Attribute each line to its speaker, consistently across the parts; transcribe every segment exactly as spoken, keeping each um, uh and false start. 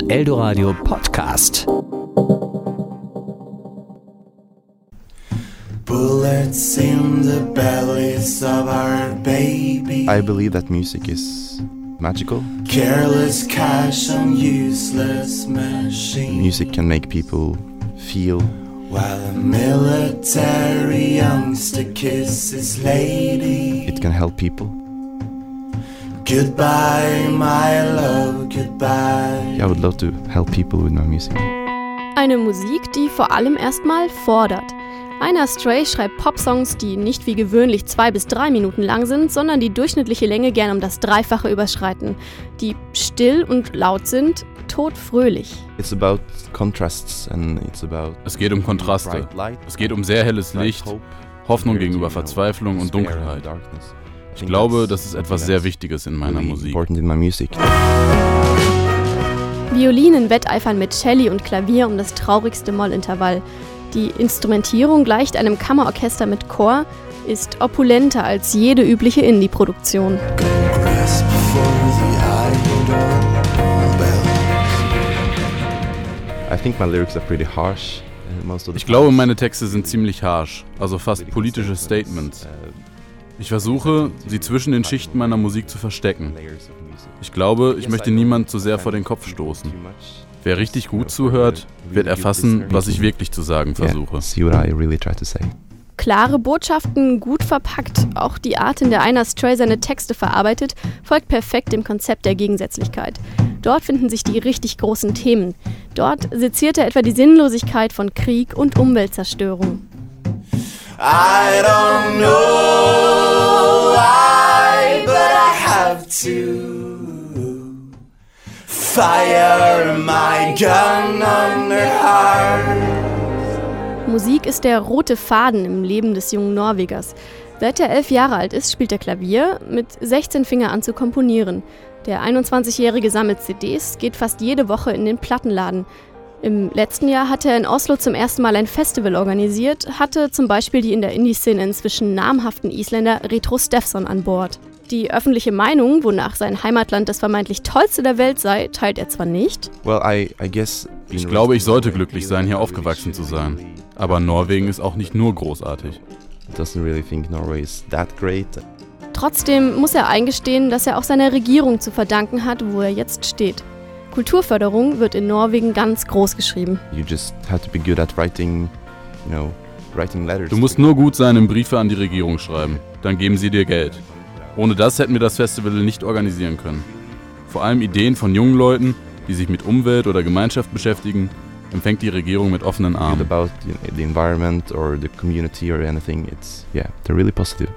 Speaker 1: Eldoradio Podcast.
Speaker 2: Bullets in the bellies of our baby.
Speaker 3: I believe that music is magical.
Speaker 2: Careless cash and useless machine.
Speaker 3: Music can make people feel.
Speaker 2: While a military youngster kisses lady.
Speaker 3: It can help people.
Speaker 2: Goodbye, my love, goodbye.
Speaker 3: I would love to help people with my music.
Speaker 4: Eine Musik, die vor allem erstmal fordert. Einar Stray schreibt Popsongs, die nicht wie gewöhnlich zwei bis drei Minuten lang sind, sondern die durchschnittliche Länge gern um das Dreifache überschreiten. Die still und laut sind, todfröhlich.
Speaker 3: It's about contrasts and it's about
Speaker 5: Es geht um Kontraste. Es geht um sehr helles Licht, Hoffnung gegenüber Verzweiflung und Dunkelheit. Ich glaube, das ist etwas sehr Wichtiges in meiner Musik.
Speaker 4: Violinen wetteifern mit Celli und Klavier um das traurigste Mollintervall. Die Instrumentierung gleicht einem Kammerorchester mit Chor, ist opulenter als jede übliche Indie-Produktion.
Speaker 5: Ich glaube, meine Texte sind ziemlich harsh, also fast politische Statements. Ich versuche, sie zwischen den Schichten meiner Musik zu verstecken. Ich glaube, ich möchte niemand zu sehr vor den Kopf stoßen. Wer richtig gut zuhört, wird erfassen, was ich wirklich zu sagen versuche.
Speaker 4: Klare Botschaften, gut verpackt, auch die Art, in der Einar Stray seine Texte verarbeitet, folgt perfekt dem Konzept der Gegensätzlichkeit. Dort finden sich die richtig großen Themen. Dort seziert er etwa die Sinnlosigkeit von Krieg und Umweltzerstörung.
Speaker 2: I don't know why, but I have to fire my gun on their heart.
Speaker 4: Musik ist der rote Faden im Leben des jungen Norwegers. Seit er elf Jahre alt ist, spielt er Klavier, mit sechzehn fing er an zu komponieren. Der einundzwanzigjährige sammelt C Ds, geht fast jede Woche in den Plattenladen. Im letzten Jahr hatte er in Oslo zum ersten Mal ein Festival organisiert, hatte zum Beispiel die in der Indie-Szene inzwischen namhaften Isländer Retro Steffson an Bord. Die öffentliche Meinung, wonach sein Heimatland das vermeintlich tollste der Welt sei, teilt er zwar nicht.
Speaker 3: Well, I, I guess
Speaker 5: ich glaube, ich sollte glücklich sein, hier aufgewachsen zu sein. Aber Norwegen ist auch nicht nur großartig.
Speaker 3: Doesn't really think Norway is that great.
Speaker 4: Trotzdem muss er eingestehen, dass er auch seiner Regierung zu verdanken hat, wo er jetzt steht. Kulturförderung wird in Norwegen ganz groß geschrieben.
Speaker 3: You just have to be good at writing, you know, writing letters.
Speaker 5: Du musst nur gut sein im Briefe an die Regierung schreiben. Dann geben sie dir Geld. Ohne das hätten wir das Festival nicht organisieren können. Vor allem Ideen von jungen Leuten, die sich mit Umwelt oder Gemeinschaft beschäftigen, empfängt die Regierung mit offenen Armen.
Speaker 3: About the environment or the community or anything, it's yeah, they're really positive.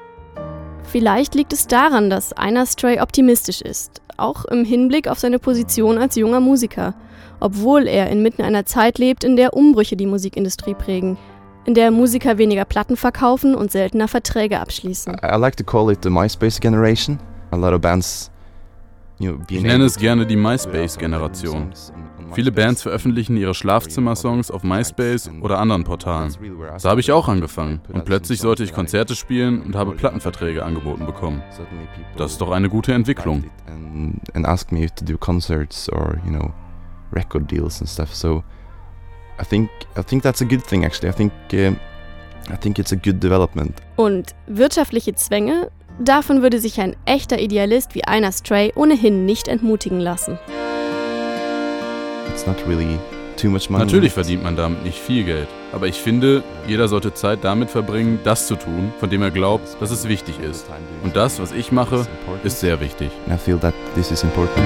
Speaker 4: Vielleicht liegt es daran, dass Einar Stray optimistisch ist, auch im Hinblick auf seine Position als junger Musiker, obwohl er inmitten einer Zeit lebt, in der Umbrüche die Musikindustrie prägen, in der Musiker weniger Platten verkaufen und seltener Verträge abschließen.
Speaker 3: I like to call it the MySpace generation. A lot of bands, you know,
Speaker 5: ich nenne es gerne die MySpace-Generation. Viele Bands veröffentlichen ihre Schlafzimmer-Songs auf MySpace oder anderen Portalen. So habe ich auch angefangen und plötzlich sollte ich Konzerte spielen und habe Plattenverträge angeboten bekommen. Das ist doch eine gute Entwicklung.
Speaker 3: And ask me to do concerts or, you know, record deals and stuff. So I think I think that's a good thing actually. I think uh, I think it's a good development.
Speaker 4: Und wirtschaftliche Zwänge, davon würde sich ein echter Idealist wie Einar Stray ohnehin nicht entmutigen lassen.
Speaker 3: It's not really too much money.
Speaker 5: Natürlich verdient man damit nicht viel Geld, aber ich finde, jeder sollte Zeit damit verbringen, das zu tun, von dem er glaubt, dass es wichtig ist. Und das, was ich mache, ist sehr wichtig.
Speaker 3: And I feel that this is important.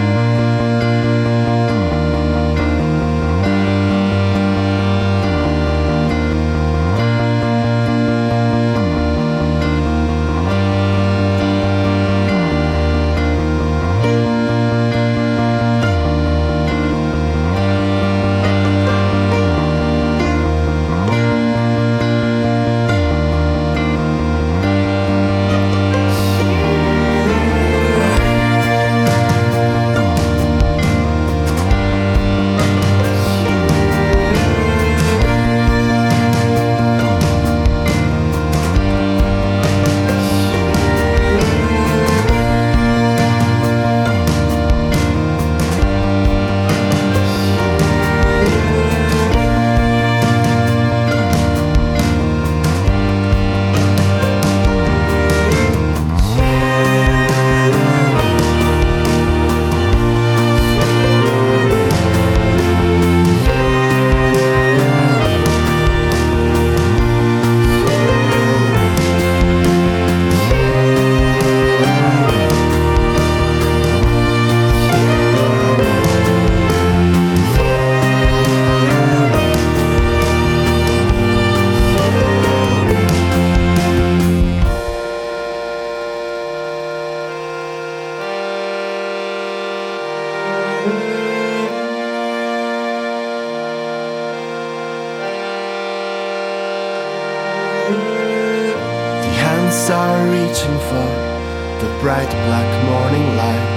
Speaker 2: The hands are reaching for the bright black morning light.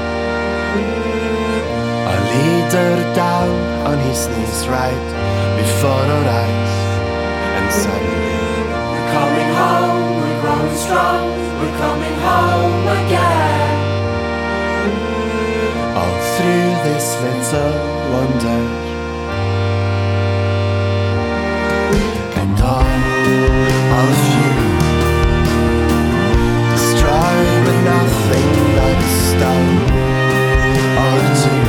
Speaker 2: Our leader down on his knees right before our eyes. And suddenly we're coming home, we're growing strong, we're coming home again. All through this little wonder. And all of you destroy with nothing but a stone or two.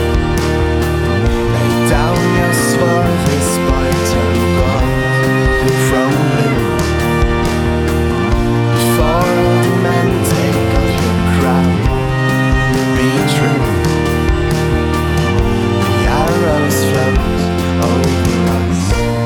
Speaker 2: Lay down your sword, this boy turn gold from blue. Before all the men take off your crown, be true. The arrows float over us.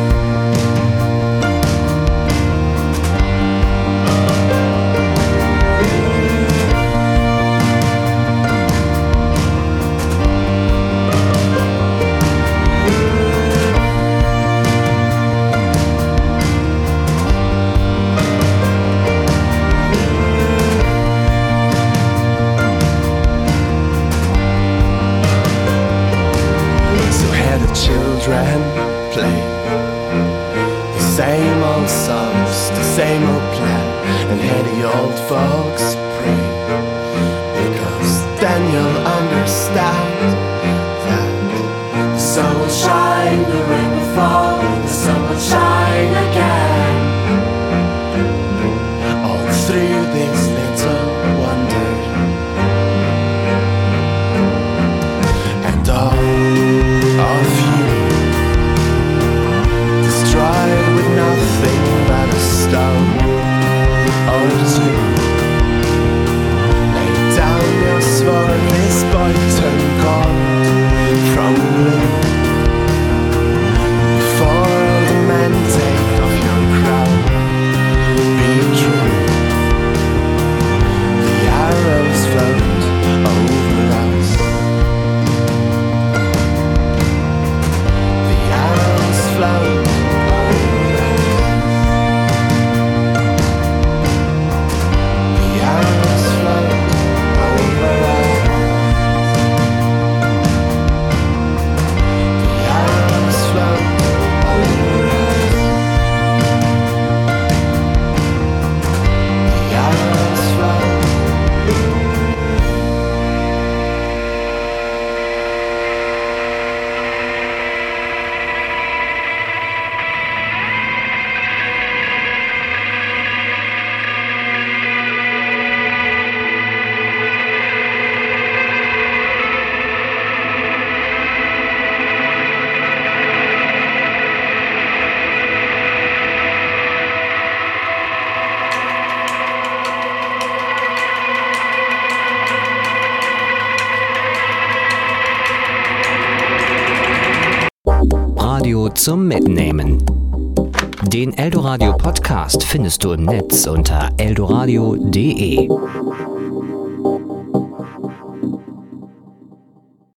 Speaker 2: Children play the same old songs, the same old plan, and hear the old folks pray, because then you'll understand that the sun will shine, the rain will fall, the sun will shine again. All through this little wonder. And all of you destroyed with nothing but a stone or two. Lay down your sword, this boy turned gold from blue. Before all the men take off your crown, be true. The arrows float over us. The arrows float.
Speaker 1: Radio zum Mitnehmen. Den Eldoradio Podcast findest du im Netz unter eldoradio punkt de.